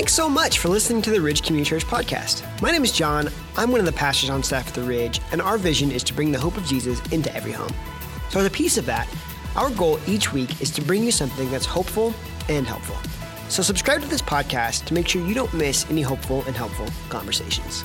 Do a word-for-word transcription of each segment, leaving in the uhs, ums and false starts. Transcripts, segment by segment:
Thanks so much for listening to the Ridge Community Church podcast. My name is John. I'm one of the pastors on staff at the Ridge, and our vision is to bring the hope of Jesus into every home. So as a piece of that, our goal each week is to bring you something that's hopeful and helpful. So subscribe to this podcast to make sure you don't miss any hopeful and helpful conversations.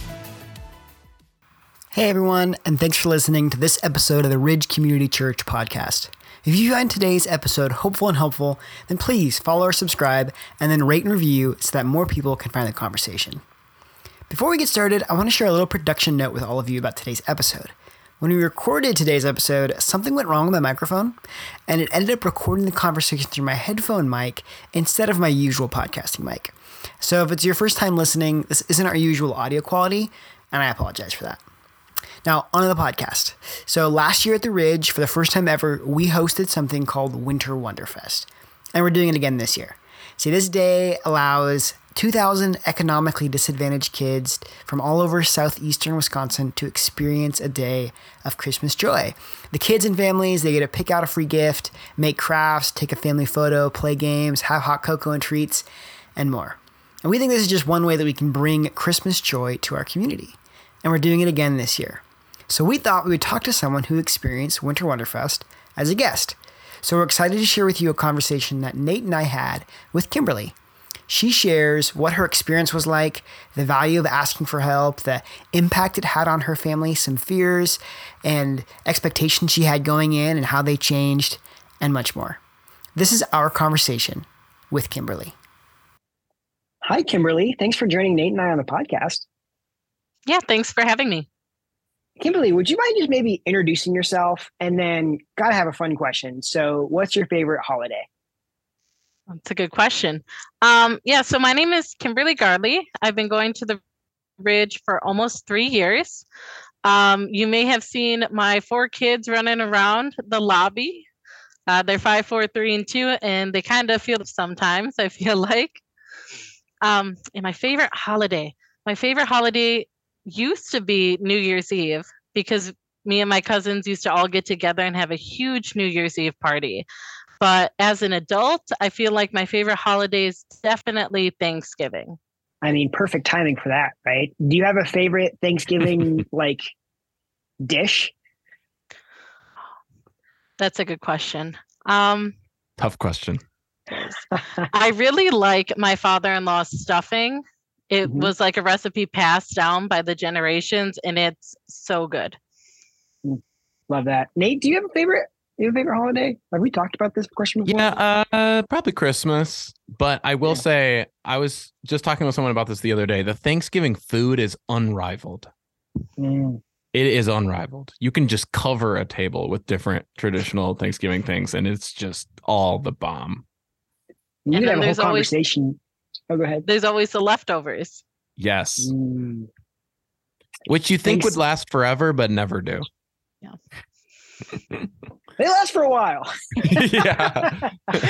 Hey everyone, and thanks for listening to this episode of the Ridge Community Church podcast. If you find today's episode hopeful and helpful, then please follow or subscribe, and then rate and review so that more people can find the conversation. Before we get started, I want to share a little production note with all of you about today's episode. When we recorded today's episode, something went wrong with my microphone, and it ended up recording the conversation through my headphone mic instead of my usual podcasting mic. So if it's your first time listening, this isn't our usual audio quality, and I apologize for that. Now, on to the podcast. So last year at the Ridge, for the first time ever, we hosted something called Winter Wonderfest. And we're doing it again this year. See, this day allows two thousand economically disadvantaged kids from all over southeastern Wisconsin to experience a day of Christmas joy. The kids and families, they get to pick out a free gift, make crafts, take a family photo, play games, have hot cocoa and treats, and more. And we think this is just one way that we can bring Christmas joy to our community. And we're doing it again this year. So we thought we would talk to someone who experienced Winter Wonderfest as a guest. So we're excited to share with you a conversation that Nate and I had with Kimberly. She shares what her experience was like, the value of asking for help, the impact it had on her family, some fears and expectations she had going in and how they changed, and much more. This is our conversation with Kimberly. Hi, Kimberly. Thanks for joining Nate and I on the podcast. Yeah, thanks for having me. Kimberly, would you mind just maybe introducing yourself, and then gotta have a fun question. So what's your favorite holiday? That's a good question. Um, yeah, so my name is Kimberly Gardley. I've been going to the Ridge for almost three years. Um, you may have seen my four kids running around the lobby. Uh, they're five, four, three, and two, and they kind of feel it sometimes, I feel like. Um, and my favorite holiday, my favorite holiday used to be New Year's Eve, because me and my cousins used to all get together and have a huge New Year's Eve party. But as an adult, I feel like my favorite holiday is definitely Thanksgiving. I mean, perfect timing for that, right? Do you have a favorite Thanksgiving like dish? That's a good question. Um, Tough question. I really like my father-in-law's stuffing. It mm-hmm. was like a recipe passed down by the generations, and it's so good. Love that. Nate, do you have a favorite? Do you have a favorite holiday? Have we talked about this question before? Yeah, uh, probably Christmas. But I will yeah. say, I was just talking with someone about this the other day. The Thanksgiving food is unrivaled. Mm. It is unrivaled. You can just cover a table with different traditional Thanksgiving things, and it's just all the bomb. You could have a whole conversation. Always, oh, go ahead. There's always the leftovers. Yes. Mm. Which you think Thanks. would last forever, but never do. Yeah. They last for a while. Yeah.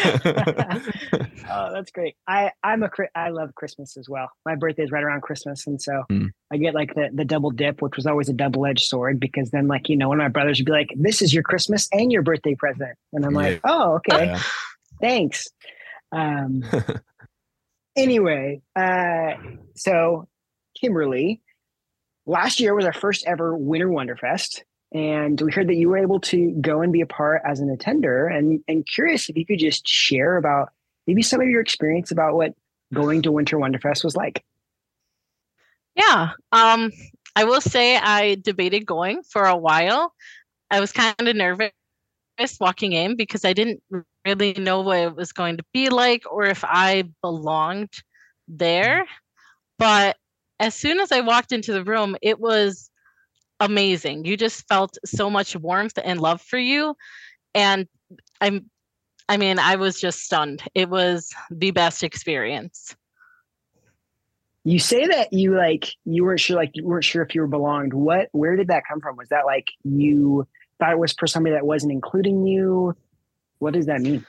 Oh, that's great. I, I'm a, I love Christmas as well. My birthday is right around Christmas. And so mm. I get like the, the double dip, which was always a double-edged sword, because then like, you know, one of my brothers would be like, this is your Christmas and your birthday present. And I'm yeah. like, oh, okay. Yeah. Thanks. Um, anyway, uh, so Kimberly, last year was our first ever Winter Wonderfest. And we heard that you were able to go and be a part as an attender, and, and curious if you could just share about maybe some of your experience about what going to Winter Wonderfest was like. Yeah. Um, I will say I debated going for a while. I was kind of nervous walking in because I didn't really know what it was going to be like or if I belonged there. But as soon as I walked into the room, it was amazing. You just felt so much warmth and love for you. And I'm, I mean, I was just stunned. It was the best experience. You say that you like, you weren't sure, like you weren't sure if you were belonged. What, where did that come from? Was that like, you thought it was for somebody that wasn't including you? What does that mean?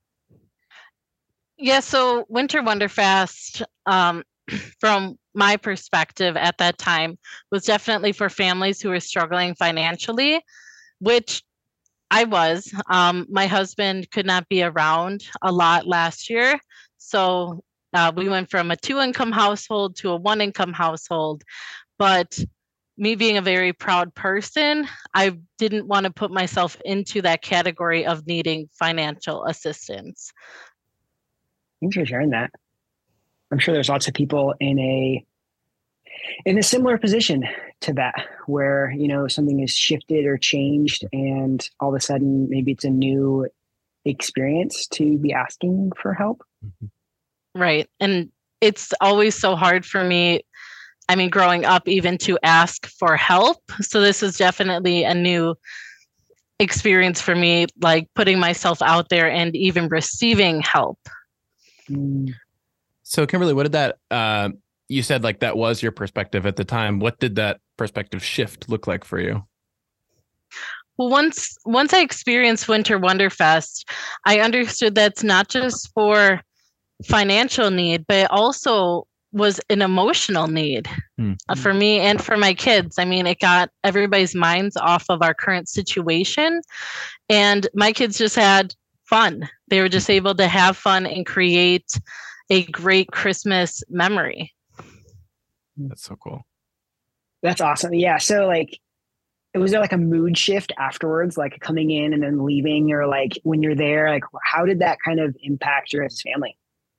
Yeah. So Winter Wonderfest, um, from my perspective at that time, was definitely for families who were struggling financially, which I was. Um, my husband could not be around a lot last year. So Uh, we went from a two income household to a one income household. But me being a very proud person, I didn't want to put myself into that category of needing financial assistance. Thanks for sharing that. I'm sure there's lots of people in a in a similar position to that, where, you know, something is shifted or changed, and all of a sudden maybe it's a new experience to be asking for help. Right. And it's always so hard for me, I mean, growing up, even to ask for help. So this is definitely a new experience for me, like putting myself out there and even receiving help. Mm. So Kimberly, what did that, uh, you said like that was your perspective at the time. What did that perspective shift look like for you? Well, once once I experienced Winter Wonderfest, I understood that's not just for financial need, but it also was an emotional need mm-hmm. uh, for me and for my kids. I mean, it got everybody's minds off of our current situation, and my kids just had fun. They were just able to have fun and create a great Christmas memory. That's so cool. That's awesome. Yeah. So like, was there like a mood shift afterwards, like coming in and then leaving, or like when you're there, like how did that kind of impact your family?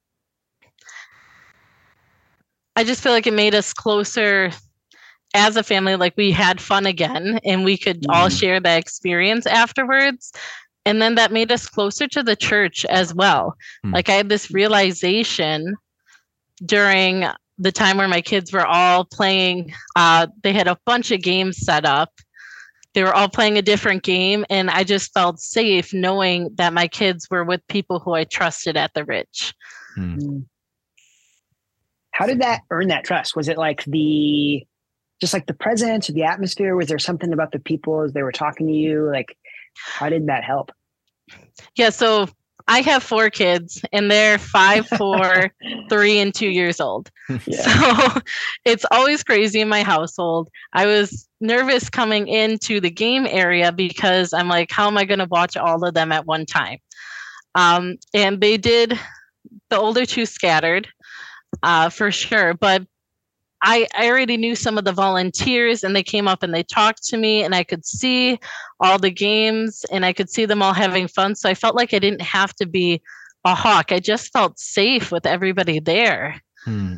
I just feel like it made us closer as a family. Like we had fun again, and we could mm-hmm. all share that experience afterwards. And then that made us closer to the church as well. Mm-hmm. Like I had this realization during the time where my kids were all playing. Uh, they had a bunch of games set up. They were all playing a different game, and I just felt safe knowing that my kids were with people who I trusted at the Ridge. Mm-hmm. How did that earn that trust? Was it like the, just like the presence or the atmosphere? Was there something about the people as they were talking to you? Like, how did that help? Yeah, so I have four kids, and they're five, four, three, and two years old. Yeah. So it's always crazy in my household. I was nervous coming into the game area because I'm like, how am I going to watch all of them at one time? Um, and they did, the older two scattered. Uh, for sure. But I, I already knew some of the volunteers, and they came up and they talked to me, and I could see all the games, and I could see them all having fun. So I felt like I didn't have to be a hawk. I just felt safe with everybody there. Hmm.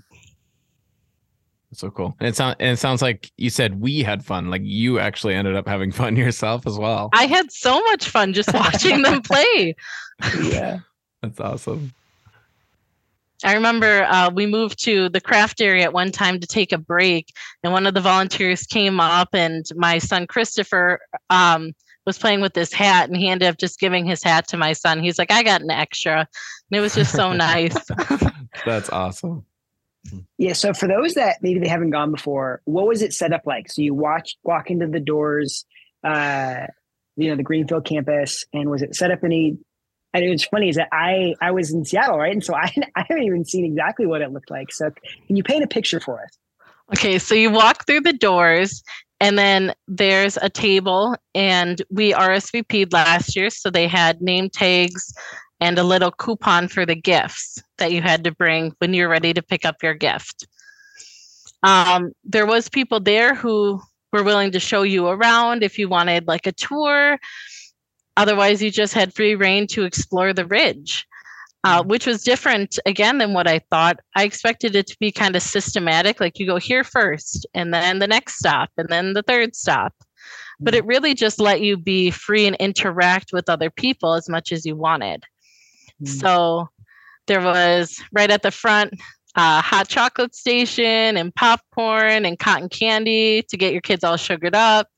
That's so cool. And it, sound, and it sounds like you said we had fun. Like you actually ended up having fun yourself as well. I had so much fun just watching them play. Yeah. That's awesome. I remember uh, we moved to the craft area at one time to take a break, and one of the volunteers came up, and my son Christopher um, was playing with this hat, and he ended up just giving his hat to my son. He's like, I got an extra. And it was just so nice. That's awesome. Yeah. So for those that maybe they haven't gone before, what was it set up like? So you watch, walk into the doors, uh, you know, the Greenfield campus, and was it set up any? And it was funny is that I, I was in Seattle, right? And so I, I haven't even seen exactly what it looked like. So can you paint a picture for us? Okay, so you walk through the doors, and then there's a table, and we R S V P'd last year. So they had name tags and a little coupon for the gifts that you had to bring when you're ready to pick up your gift. Um, there was people there who were willing to show you around if you wanted like a tour. Otherwise, you just had free reign to explore the Ridge, uh, which was different, again, than what I thought. I expected it to be kind of systematic, like you go here first, and then the next stop, and then the third stop. But it really just let you be free and interact with other people as much as you wanted. Mm. So there was, right at the front, a hot chocolate station and popcorn and cotton candy to get your kids all sugared up.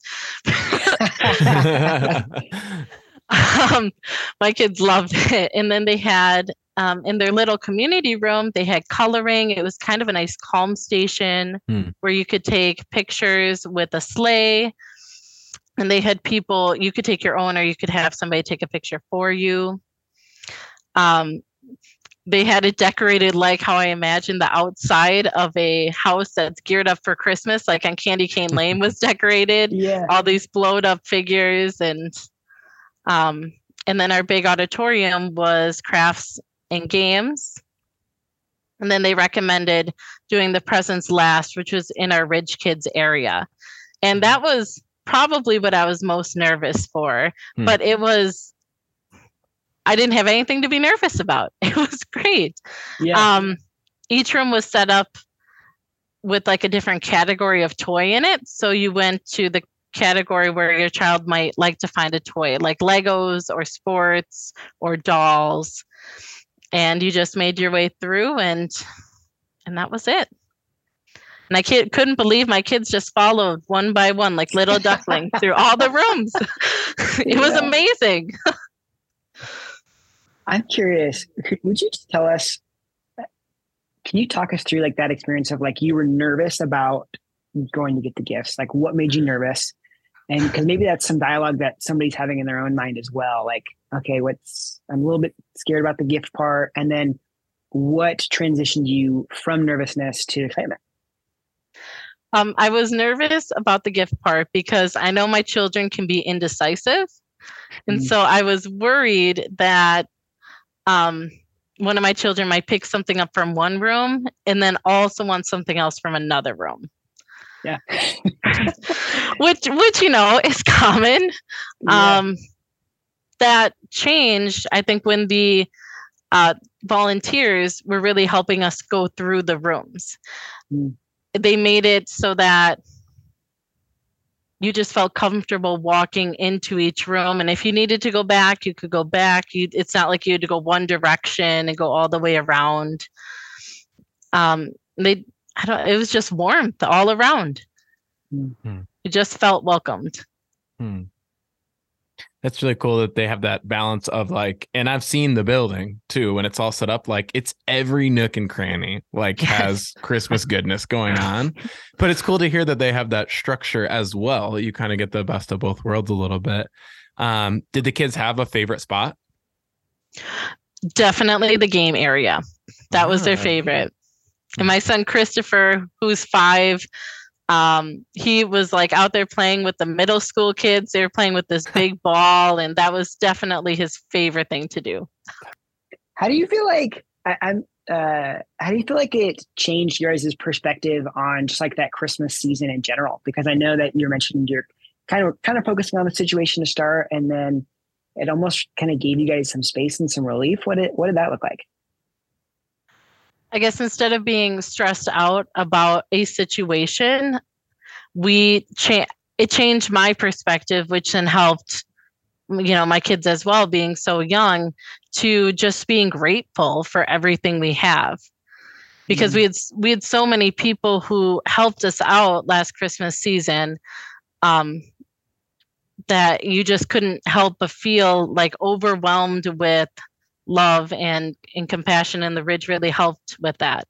Um, my kids loved it. And then they had, um, in their little community room, they had coloring. It was kind of a nice calm station hmm. where you could take pictures with a sleigh. And they had people, you could take your own, or you could have somebody take a picture for you. Um, they had it decorated like how I imagined the outside of a house that's geared up for Christmas, like on Candy Cane Lane was decorated. Yeah. All these blowed up figures, and Um, and then our big auditorium was crafts and games. And then they recommended doing the presents last, which was in our Ridge Kids area. And that was probably what I was most nervous for. Hmm. But it was, I didn't have anything to be nervous about. It was great. Yeah. Um, each room was set up with like a different category of toy in it. So you went to the category where your child might like to find a toy, like Legos or sports or dolls. And you just made your way through, and and that was it. And I kid, couldn't believe my kids just followed one by one, like little ducklings, through all the rooms. It yeah. was amazing. I'm curious, would you just tell us, can you talk us through like that experience of like you were nervous about going to get the gifts? Like what made you nervous? And because maybe that's some dialogue that somebody's having in their own mind as well. Like, okay, what's, I'm a little bit scared about the gift part. And then what transitioned you from nervousness to excitement? Um, I was nervous about the gift part because I know my children can be indecisive. And mm. so I was worried that um, one of my children might pick something up from one room and then also want something else from another room. Yeah. which, which, you know, is common. Yeah. Um, that changed, I think, when the uh, volunteers were really helping us go through the rooms. Mm. They made it so that you just felt comfortable walking into each room. And if you needed to go back, you could go back. You, it's not like you had to go one direction and go all the way around. Um, they, I don't, it was just warmth all around. Mm-hmm. It just felt welcomed. Hmm. That's really cool that they have that balance of like, and I've seen the building too, when it's all set up, like it's every nook and cranny, like has Christmas goodness going on. But it's cool to hear that they have that structure as well. You kind of get the best of both worlds a little bit. Um, did the kids have a favorite spot? Definitely the game area. That was their favorite. And my son, Christopher, who's five, Um, he was like out there playing with the middle school kids. They were playing with this big ball, and that was definitely his favorite thing to do. How do you feel like I, I'm? Uh, how do you feel like it changed your guys' perspective on just like that Christmas season in general? Because I know that you mentioned you're kind of kind of focusing on the situation to start, and then it almost kind of gave you guys some space and some relief. What did what did that look like? I guess instead of being stressed out about a situation, we cha- it changed my perspective, which then helped, you know, my kids as well, being so young, to just being grateful for everything we have. Because mm. we had we had so many people who helped us out last Christmas season, um, that you just couldn't help but feel like overwhelmed with love and, and compassion, and the Ridge really helped with that.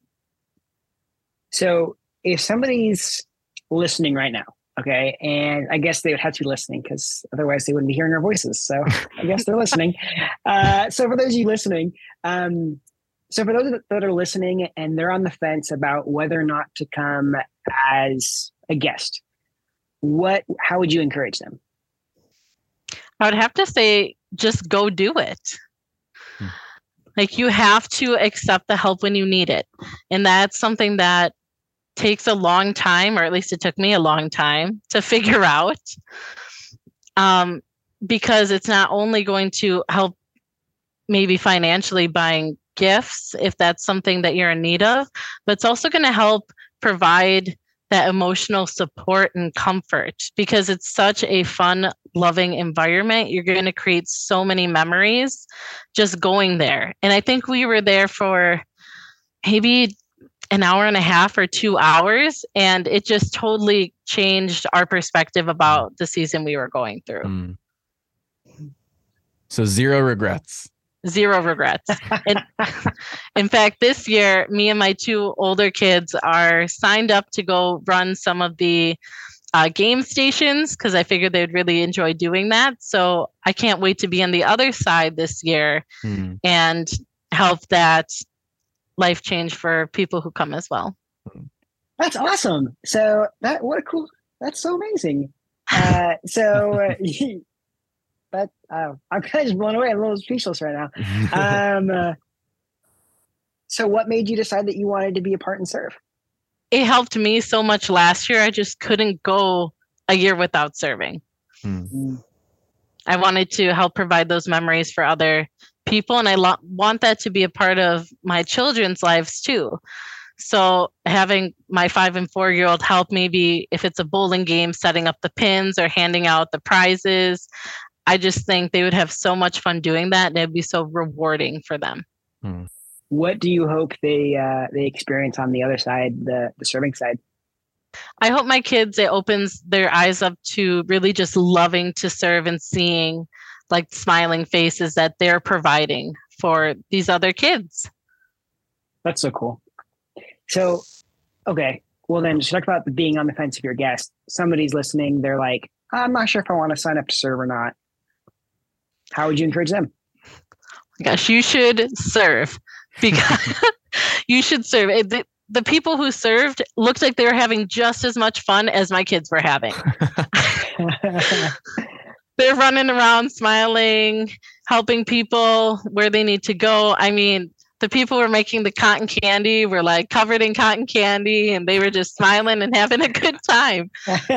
So if somebody's listening right now, okay, and I guess they would have to be listening because otherwise they wouldn't be hearing our voices. So I guess they're listening. Uh, so for those of you listening, um, so for those that are listening and they're on the fence about whether or not to come as a guest, what, how would you encourage them? I would have to say, just go do it. Like you have to accept the help when you need it. And that's something that takes a long time, or at least it took me a long time to figure out. Um, because it's not only going to help maybe financially buying gifts, if that's something that you're in need of, but it's also going to help provide that emotional support and comfort, because it's such a fun, loving environment. You're going to create so many memories just going there. And I think we were there for maybe an hour and a half or two hours, and it just totally changed our perspective about the season we were going through. Mm. So zero regrets. Zero regrets. And in fact, this year, me and my two older kids are signed up to go run some of the uh, game stations, because I figured they'd really enjoy doing that. So I can't wait to be on the other side this year mm. and help that life change for people who come as well. That's awesome. So that, what a cool, that's so amazing. Uh, so uh, But uh, I'm kind of just blown away. I'm a little speechless right now. Um, uh, So what made you decide that you wanted to be a part and serve? It helped me so much last year. I just couldn't go a year without serving. Hmm. I wanted to help provide those memories for other people. And I lo- want that to be a part of my children's lives too. So having my five and four year old help, maybe if it's a bowling game, setting up the pins or handing out the prizes, I just think they would have so much fun doing that. And it'd be so rewarding for them. Hmm. What do you hope they uh, they experience on the other side, the, the serving side? I hope my kids, it opens their eyes up to really just loving to serve and seeing like smiling faces that they're providing for these other kids. That's so cool. So, okay. Well, then just talk about the being on the fence of your guest. Somebody's listening. They're like, I'm not sure if I want to sign up to serve or not. How would you encourage them? Gosh, you should serve because you should serve. It, the, the people who served looked like they were having just as much fun as my kids were having. They're running around, smiling, helping people where they need to go. I mean, the people who were making the cotton candy were like covered in cotton candy and they were just smiling and having a good time.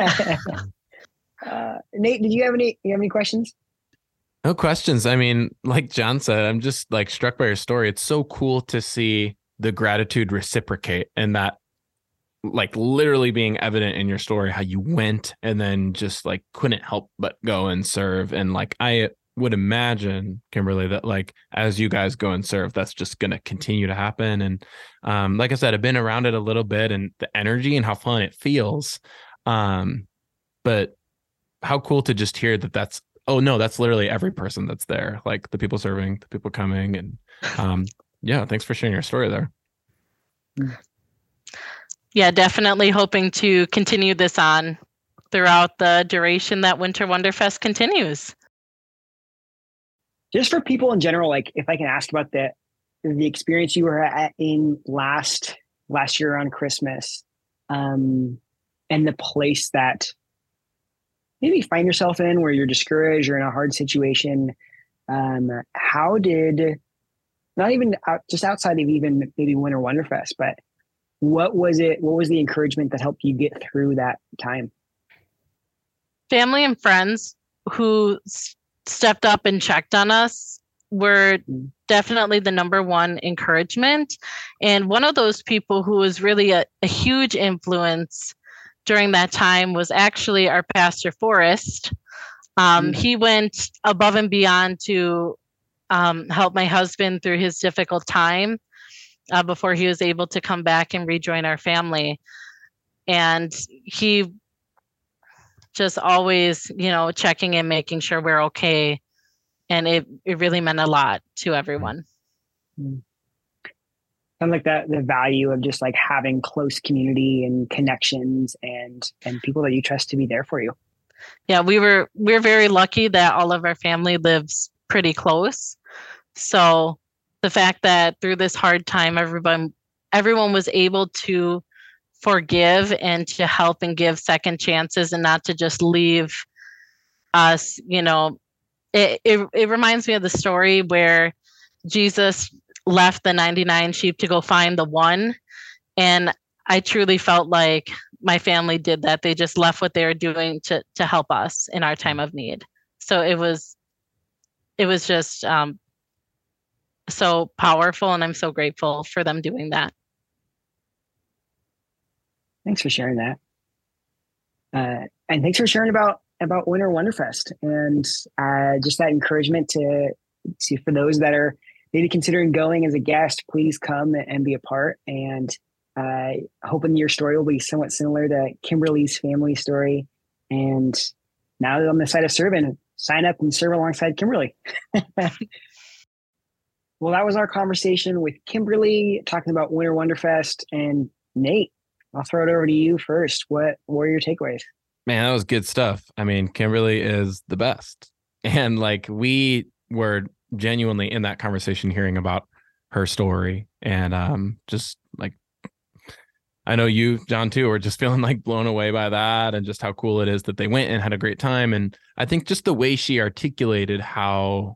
uh, Nate, did you have any, you have any questions? No questions. I mean, like John said, I'm just like struck by your story. It's so cool to see the gratitude reciprocate and that like literally being evident in your story, how you went and then just like couldn't help but go and serve. And like, I would imagine, Kimberly, that like, as you guys go and serve, that's just going to continue to happen. And um, like I said, I've been around it a little bit and the energy and how fun it feels. Um, but how cool to just hear that that's, oh no, that's literally every person that's there, like the people serving, the people coming. And um, yeah, thanks for sharing your story there. Yeah, definitely hoping to continue this on throughout the duration that Winter Wonderfest continues. Just for people in general, like if I can ask about the the experience you were at in last last year on Christmas, um, and the place that maybe you find yourself in where you're discouraged or in a hard situation. Um, how did, not even out, just outside of even maybe Winter Wonderfest, but what was it, what was the encouragement that helped you get through that time? Family and friends who s- stepped up and checked on us were definitely the number one encouragement. And one of those people who was really a, a huge influence during that time was actually our pastor, Forrest. Um, mm-hmm. He went above and beyond to um, help my husband through his difficult time uh, before he was able to come back and rejoin our family. And he just always, you know, checking in, making sure we're okay. And it, it really meant a lot to everyone. Mm-hmm. And like that, the value of just like having close community and connections and, and people that you trust to be there for you. Yeah, we were, we're very lucky that all of our family lives pretty close. So the fact that through this hard time, everyone, everyone was able to forgive and to help and give second chances and not to just leave us, you know, it, it, it reminds me of the story where Jesus left the ninety-nine sheep to go find the one. And I truly felt like my family did that. They just left what they were doing to to help us in our time of need. So it was, it was just um, so powerful. And I'm so grateful for them doing that. Thanks for sharing that. Uh, and thanks for sharing about, about Winter Wonderfest and uh, just that encouragement to, to, for those that are maybe considering going as a guest, please come and be a part. And uh, hoping your story will be somewhat similar to Kimberly's family story. And now that I'm on the side of serving, sign up and serve alongside Kimberly. Well, that was our conversation with Kimberly talking about Winter Wonderfest. And Nate, I'll throw it over to you first. What, what were your takeaways? Man, that was good stuff. I mean, Kimberly is the best. And like we were genuinely in that conversation hearing about her story and um just like I know you, John, too, were just feeling like blown away by that and just how cool it is that they went and had a great time. And I think just the way she articulated how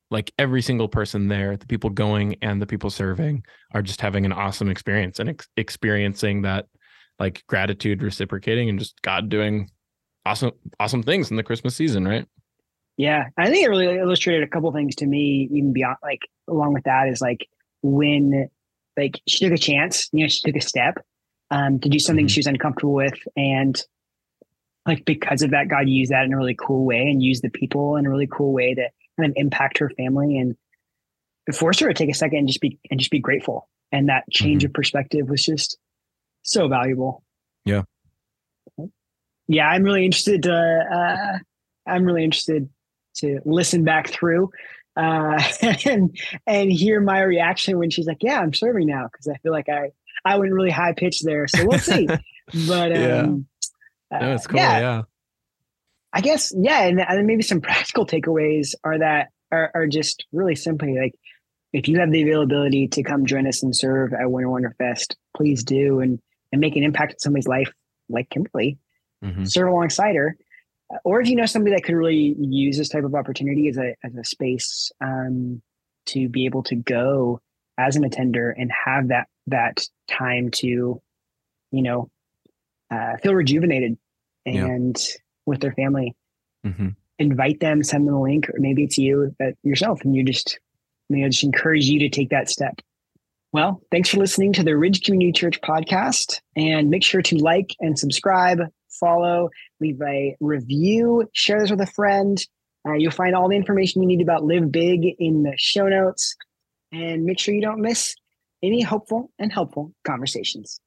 like every single person there, the people going and the people serving are just having an awesome experience and ex- experiencing that like gratitude reciprocating and just God doing awesome, awesome things in the Christmas season, right? Yeah. I think it really illustrated a couple things to me, even beyond, like, along with that is like when, like, she took a chance, you know, she took a step um, to do something mm-hmm. she was uncomfortable with. And like, because of that, God used that in a really cool way and used the people in a really cool way to kind of impact her family, and it forced her to take a second and just be, and just be grateful. And that change mm-hmm. of perspective was just so valuable. Yeah. Yeah. I'm really interested to, uh, I'm really interested to listen back through uh, and, and hear my reaction when she's like, yeah, I'm serving now. Cause I feel like I, I went really high pitched there. So we'll see. But, um, yeah. No, it's cool. Yeah. yeah. I guess, yeah. And, and maybe some practical takeaways are that are, are just really simply like, if you have the availability to come join us and serve at Winter Wonder Fest, please do, and, and make an impact in somebody's life like Kimberly, mm-hmm. serve alongside her. Or if you know somebody that could really use this type of opportunity as a, as a space um, to be able to go as an attender and have that, that time to, you know, uh, feel rejuvenated and yeah. with their family, mm-hmm. invite them, send them a link, or maybe it's you that yourself, and you just, you know, just encourage you to take that step. Well, thanks for listening to the Ridge Community Church podcast, and make sure to like and subscribe, follow, leave a review, share this with a friend. Uh, you'll find all the information you need about Live Big in the show notes, and make sure you don't miss any hopeful and helpful conversations.